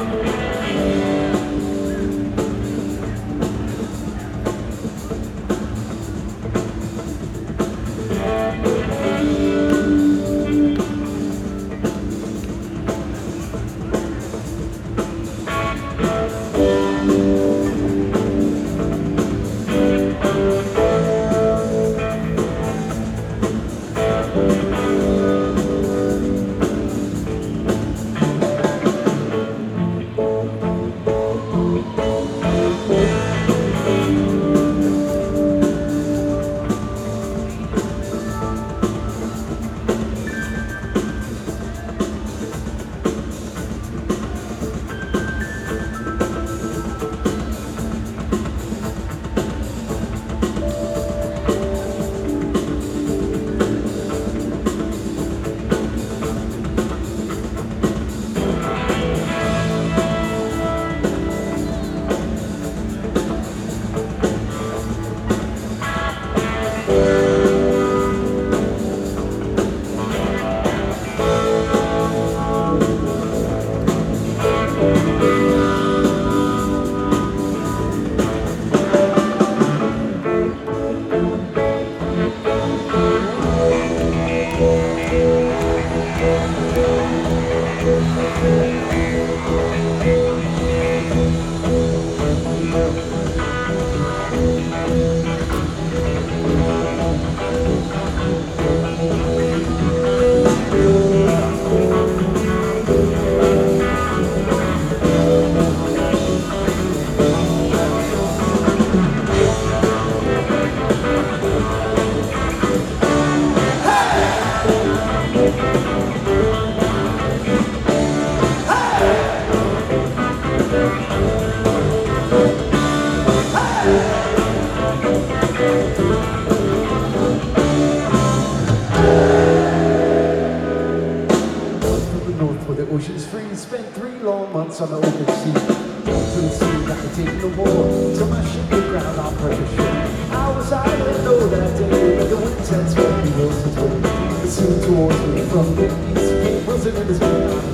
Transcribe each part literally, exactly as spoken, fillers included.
ocean's free, spent three long months on the open sea. To the sea that could take no more, till my ship hit ground on pressure ship. How was I to know that day that the wind sets when he was his way? It seemed towards me from the east, came buzzing in his wind on the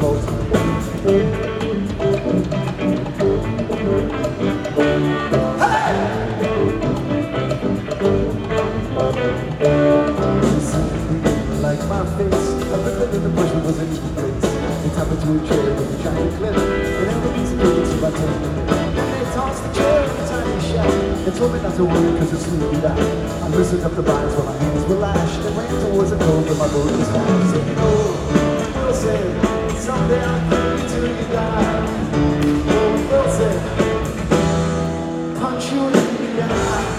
boat. Like my face, I felt in the bush was in the place. They tap into a chair with a giant clip, and everybody's looking to my turn. And they tossed the chair in a tiny shack. They told me not to worry because it's sleepy back. I loosened up the vines while my hands were lashed and ran towards the cove where my boat was fast. Saying, oh, Wilson, someday I'll kill you till you die. Oh, Wilson, punch you in the eye.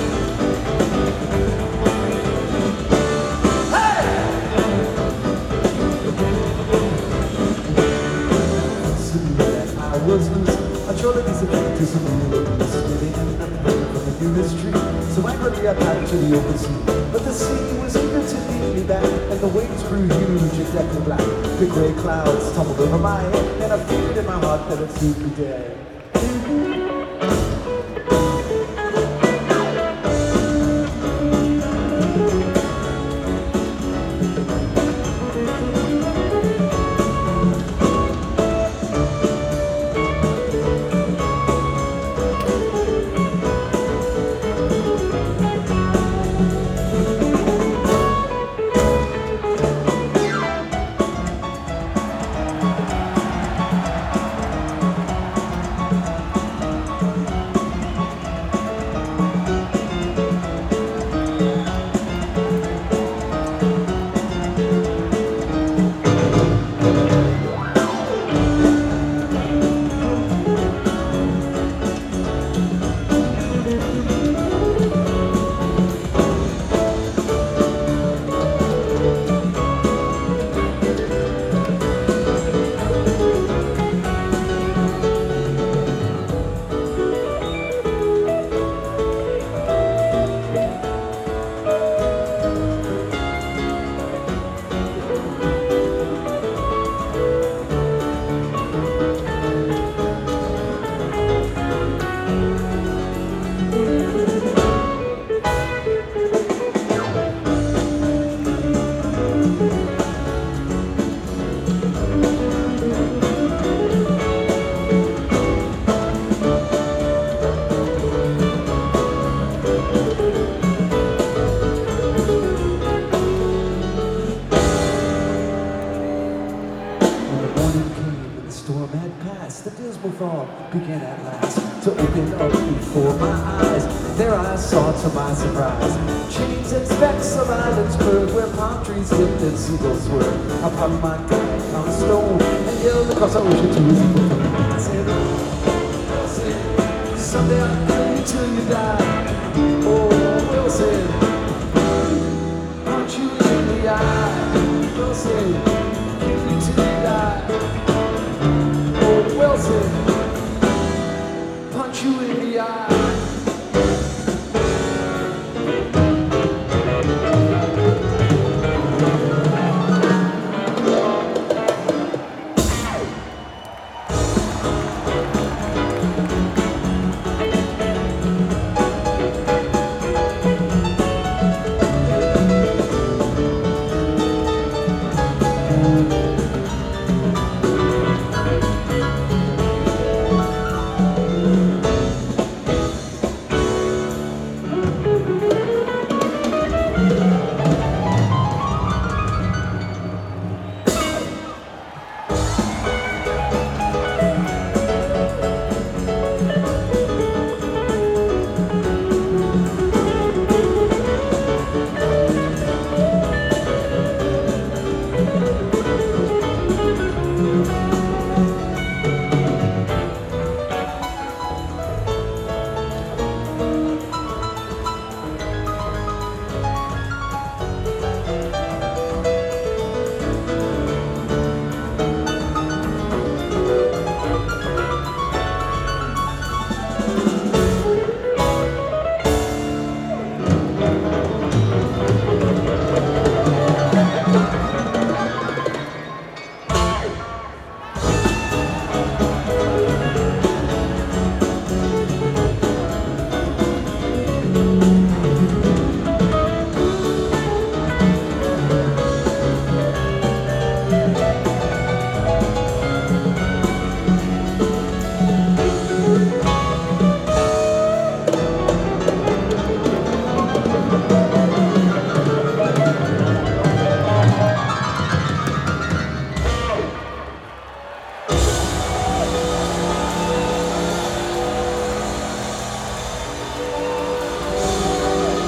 Was loose. I tried to be subject to some real abuse. They ended up running from the nudist street. So angrily I paddled to the open sea. But the sea was eager to lead me back, and the waves grew huge and decked in black. The grey clouds tumbled over my head, and I feared in my heart that I'd soon be dead. storm had passed, the dismal fog began at last to open up before my eyes. There I saw, to my surprise, chains and specks of Islandsburg, where palm trees lift and seagulls swirl. I popped my gun, found a stone, and yelled across the ocean to his people. I said, oh, Wilson, someday I'll kill you till you die. Oh, Wilson, punch you in the eye. Wilson, kill you till you die. Oh, Wilson, punch you in the eye. Thank you.